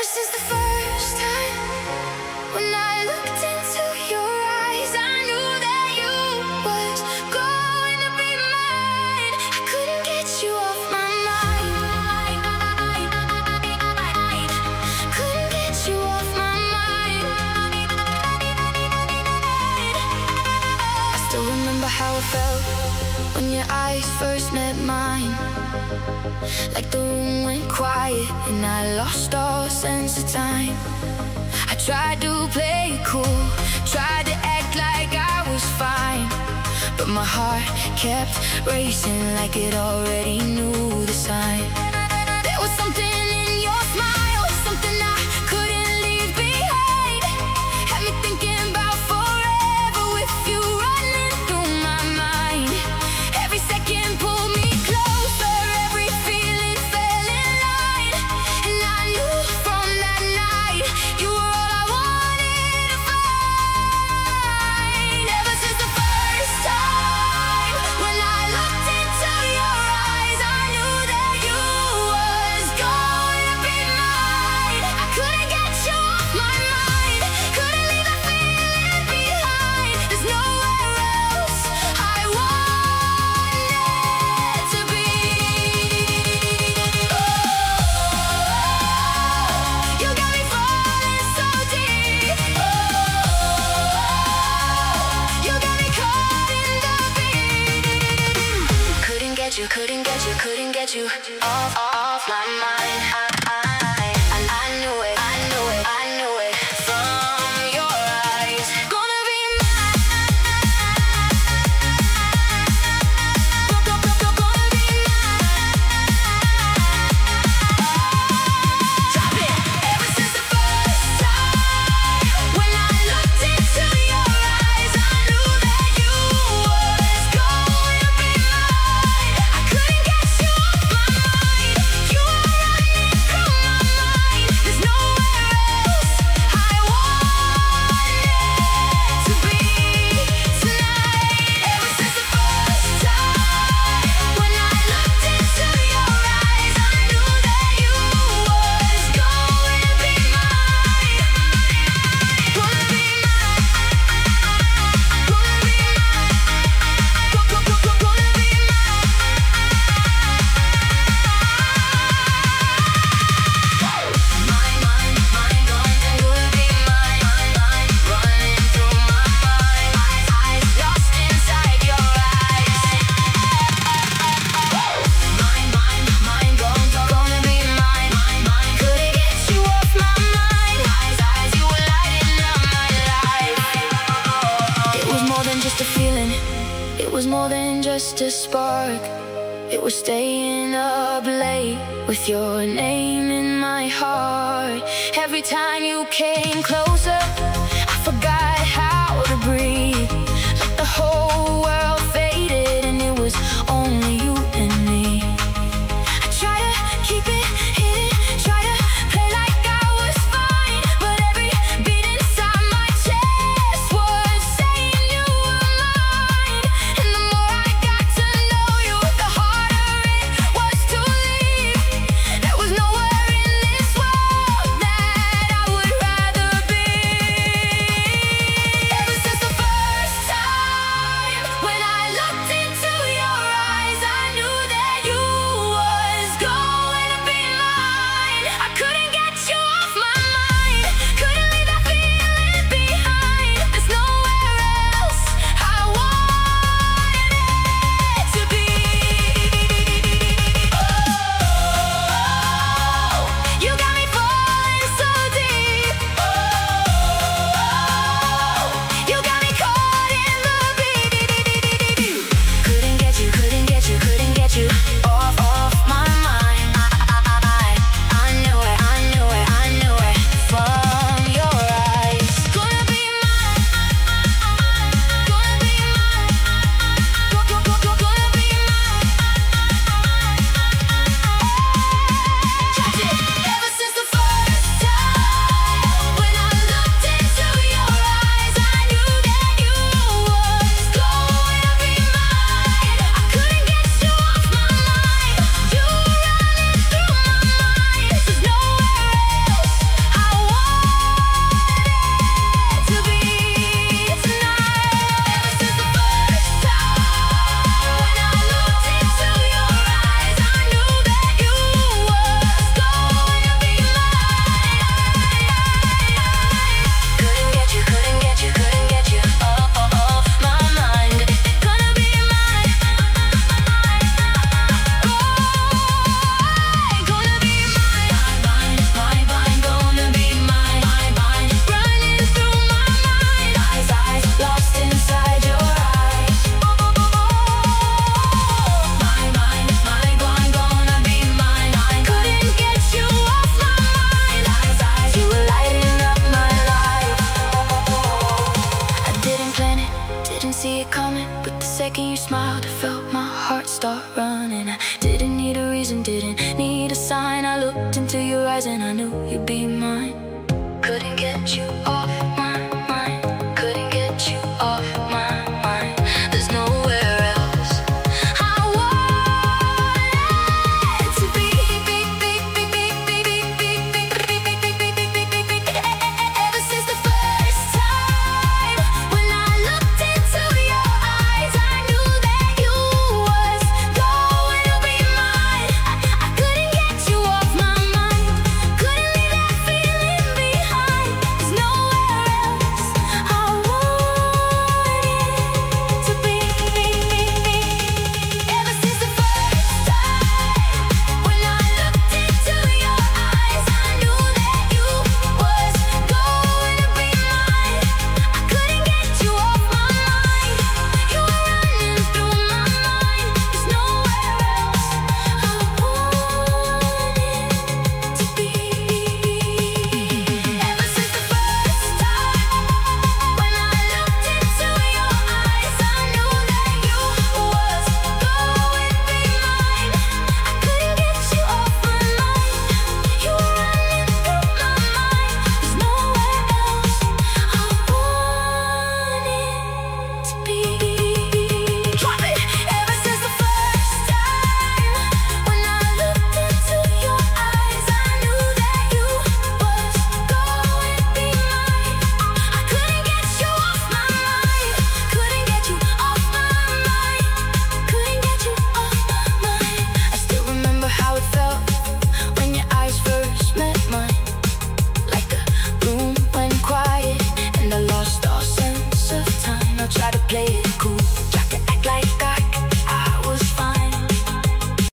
since the first time when I looked into your eyes, I knew that you was going to be mine. I couldn't get you off my mind. Couldn't get you off my mind. I still remember how it felt when your eyes first met mine. Like the room went quiet and I lost all sense of time. I tried to play it cool, tried to act like I was fine, but my heart kept racing like it already knew the sign. There was something in your smile, something I couldn't leave behind. Had me thinking about forever with you running through my mind. Every second pulled me closer, every feeling fell in line. And I knew from that night you were all I wanted to find. Ever since the first time when I looked into your eyes, I knew that you was going to be mine. I couldn't get you off my mind, couldn't leave that feeling behind. There's nowhere else I wanted to be. You got me falling so deep. You got me caught in the beat. Couldn't get you, couldn't get you, couldn't get you off my mind. I knew it, I knew it, I knew it from your eyes. Gonna be mine. Gonna be mine. Drop it. Ever since the first time when I looked into your eyes, I knew that you was going to be mine. I couldn't get you off my mind. You were running through my mind. There's nowhere else I wanted to be tonight. Ever since the first time when I looked into your eyes, I knew that you was going to be mine. Wanna be mine. Wanna be mine. Wanna be mine. Mine, gone, would be mine. Running through my mind. Eyes lost inside your eyes. Mine, gone, gonna be mine. Couldn't get you off my mind. Eyes, you were lighting up my life. It was more than just a feeling. It was more than just a spark. It was staying up late with your name in my heart. Every time you came closer, I forgot how to breathe. Like the whole world faded and it was only you and me. I try to keep it hidden, try to play like I was fine, but every beat inside my chest was saying you were mine. And the more I got to know you, the harder it was to leave. There was nowhere in this world that I would rather be. Ever since the first time when looked into your eyes and I knew you'd be mine. Couldn't get you off